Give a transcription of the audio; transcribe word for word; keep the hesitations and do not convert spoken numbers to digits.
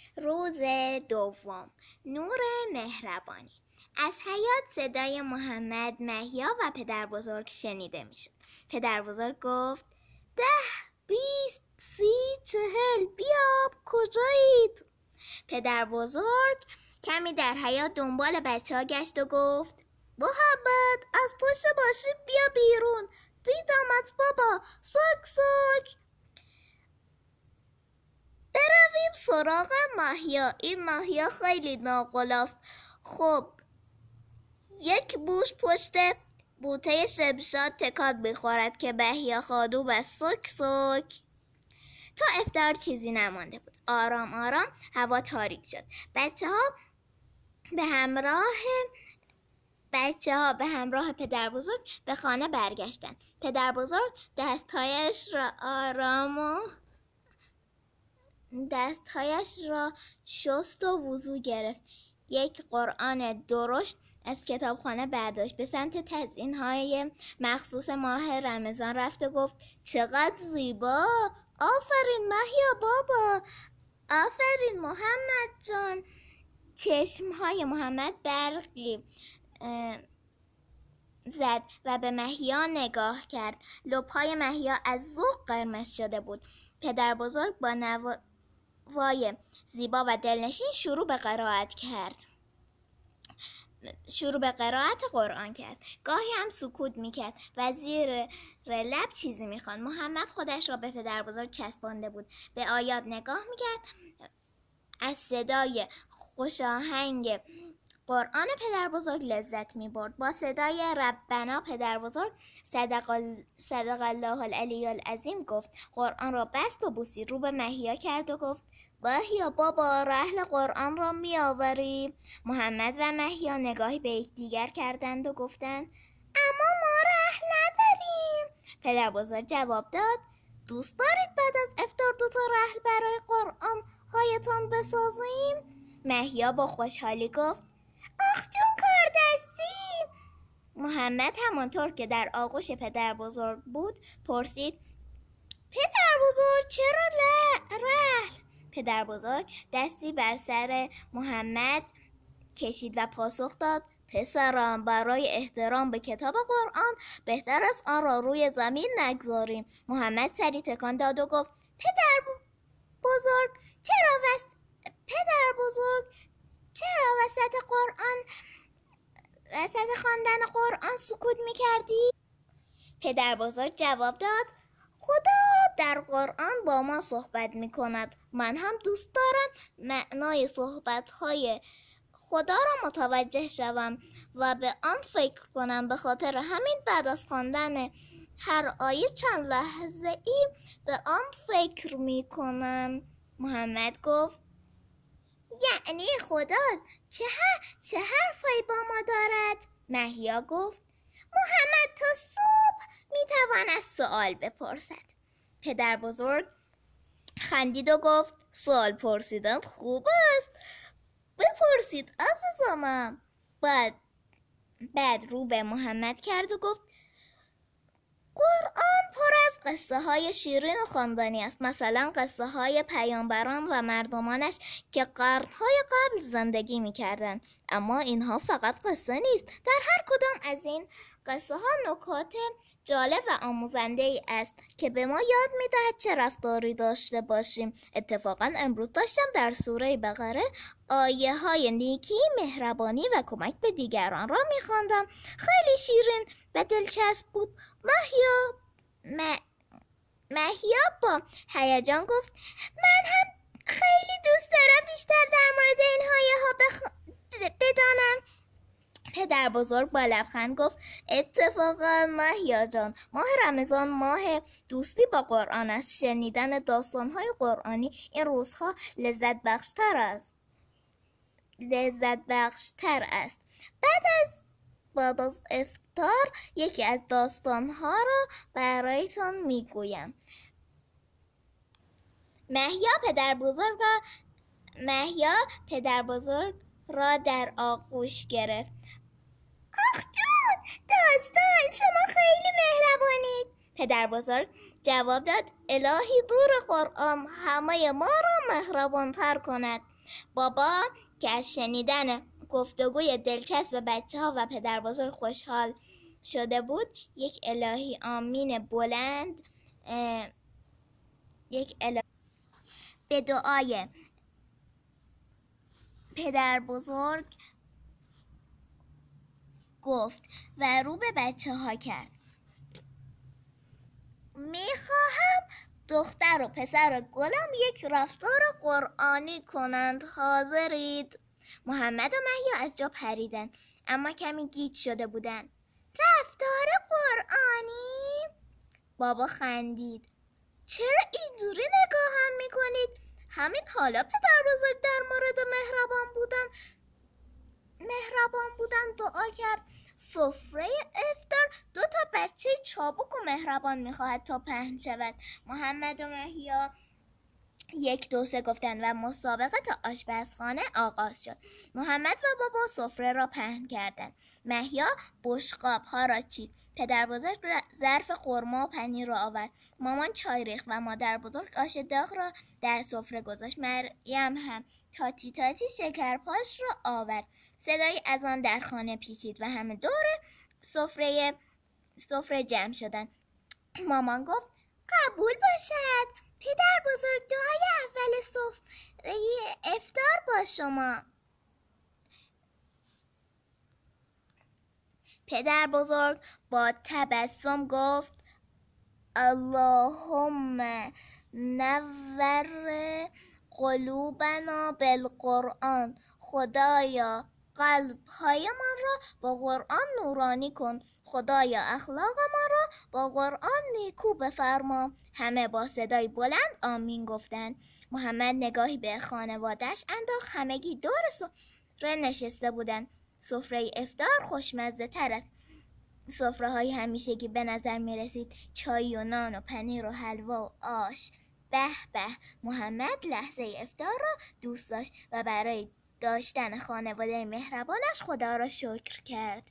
روز دوم. نور مهربانی. از حیاط صدای محمد، مهیا و پدر بزرگ شنیده می شد. پدر بزرگ گفت ده، بیست، سی، چهل، بیا، کجایید؟ پدر بزرگ کمی در حیاط دنبال بچه ها گشت و گفت محمد، از پشت ماشین بیا بیرون، دیدمت بابا، سوک سوک. برویم سراغ مهیا. این مهیا خیلی ناقلاست. خب یک بوش پشت بوته شمشاد تکان میخورد که مهیا خانوم است. سوک سوک. تا افطار چیزی نمانده بود. آرام آرام هوا تاریک شد. بچه ها به همراه بچه ها به همراه پدر بزرگ به خانه برگشتند. پدر بزرگ دستهایش را آرام و دستهایش را شست و وضو گرفت. یک قرآن درشت از کتابخانه برداشت. به سمت تزیین‌های مخصوص ماه رمضان رفت و گفت چقدر زیبا. آفرین مهیا بابا. آفرین محمد جان. چشمهای محمد برقی زد و به مهیا نگاه کرد. لب‌های مهیا از ذوق قرمز شده بود. پدر بزرگ با نوای زیبا و دلنشین شروع به قرائت کرد. شروع به قرائت قرآن کرد. گاهی هم سکوت میکرد و زیر لب چیزی میخواند. محمد خودش را به پدر بزرگ چسبانده بود. به آیات نگاه میکرد. از صدای خوشاهنگ قرآن پدر بزرگ لذت می برد. با صدای ربنا پدر بزرگ صدق, صدق الله العلی العظیم گفت. قرآن را بست و بوسید. رو به مهیا کرد و گفت مهیا بابا، رحل قرآن را می آوری؟ محمد و مهیا نگاهی به یکدیگر کردند و گفتند اما ما رحل نداریم. پدر بزرگ جواب داد دوست دارید بعد از افطار دو تا رحل برای قرآن هایتان بسازیم؟ مهیا با خوشحالی گفت آخ جون کار دستیم. محمد همانطور که در آغوش پدر بزرگ بود پرسید پدر بزرگ چرا رحل؟ پدر بزرگ دستی بر سر محمد کشید و پاسخ داد پسرم، برای احترام به کتاب قرآن بهتر است آن را روی زمین نگذاریم. محمد سری تکان داد و گفت پدر بزرگ چرا وس... پدر بزرگ چرا وسط قرآن وسط خواندن قرآن سکوت می‌کردی؟ پدر بزرگ جواب داد خدا در قرآن با ما صحبت می‌کند. من هم دوست دارم معنای صحبت‌های خدا را متوجه شوم و به آن فکر کنم. به خاطر همین بعد از خواندن هر آیه چند لحظه ای به آن فکر می‌کنم. محمد گفت یعنی خدا چه چه حرفایی با ما دارد؟ مهیا گفت محمد تا صبح میتواند سوال بپرسد. پدر بزرگ خندید و گفت سوال پرسیدن خوب است، بپرسید عزیزانم. بعد بعد رو به محمد کرد و گفت قرآن پر از قصه های شیرین و خواندنی است، مثلا قصه های پیامبران و مردمانش که قرنهای قبل زندگی می کردن. اما اینها فقط قصه نیست، در هر کدام از این قصه ها نکات جالب و آموزنده ای است که به ما یاد می دهد چه رفتاری داشته باشیم. اتفاقا امروز داشتم در سوره بقره آیه های نیکی، مهربانی و کمک به دیگران را می خواندم. خیلی شیرین و دلچسب بود. مهیا م... مهیا با هیجان گفت من هم خیلی دوست دارم بیشتر در مورد این آیه ها بخ... بدانم. پدر بزرگ با لبخند گفت اتفاقا مهیا جان، ماه رمضان ماه دوستی با قرآن است. شنیدن داستان‌های قرآنی این روزها لذت بخشتر است. لذت بخشتر است. بعد از بعد از افطار یکی از داستان‌ها را برایتان میگویم. مهیا پدر بزرگ را مهیا پدر بزرگ را در آغوش گرفت. آخ جون، داستان، شما خیلی مهربانید. پدر بزرگ جواب داد الهی دور قرآن همه ما را مهربانتر کند. بابا که از شنیدن گفتگوی دلچسب بچه ها و پدر بزرگ خوشحال شده بود یک الهی آمین بلند یک الهی به دعای پدر بزرگ گفت و رو به بچه ها کرد. میخواهم دختر و پسر گلم یک رفتار قرآنی کنند. حاضرید؟ محمد و مهیا از جا پریدن اما کمی گیج شده بودند. رفتار قرآنی؟ بابا خندید. چرا اینجوری نگاهم میکنید؟ همین حالا پدر بزرگ در مورد مهربان بودن مهربان بودن دعا کرد. سفره افطار دو تا بچه چابک و مهربان میخواهد تا پهن شود. محمد و مهیا یک دو سه گفتند و مسابقه تا آشپزخانه آغاز شد. محمد و بابا سفره را پهن کردند. مهیا بشقاب ها را چید. پدر بزرگ ظرف خرما و پنیر را آورد. مامان چای ریخت و مادر بزرگ آش داغ را در سفره گذاشت. مریم هم تاتی تاتی شکرپاش را آورد. صدای اذان در خانه پیچید و همه دور سفره سفره جمع شدند. مامان گفت قبول باشد. پدر بزرگ دعای اول سفره افطار با شما. پدر بزرگ با تبسم گفت اللهم نور قلوبنا بالقرآن. خدایا قلب های من را با قرآن نورانی کن. خدایا اخلاق ما را با قرآن نیکو بفرما. همه با صدای بلند آمین گفتند. محمد نگاهی به خانواده‌اش انداخت. همگی دور سفره نشسته بودند. سفره افطار خوشمزه تر است سفره های همیشگی به نظر می رسید. چای و نان و پنیر و حلوا و آش. به به. محمد لحظه افطار را دوست داشت و برای داشتن خانواده مهربانش خدا را شکر کرد.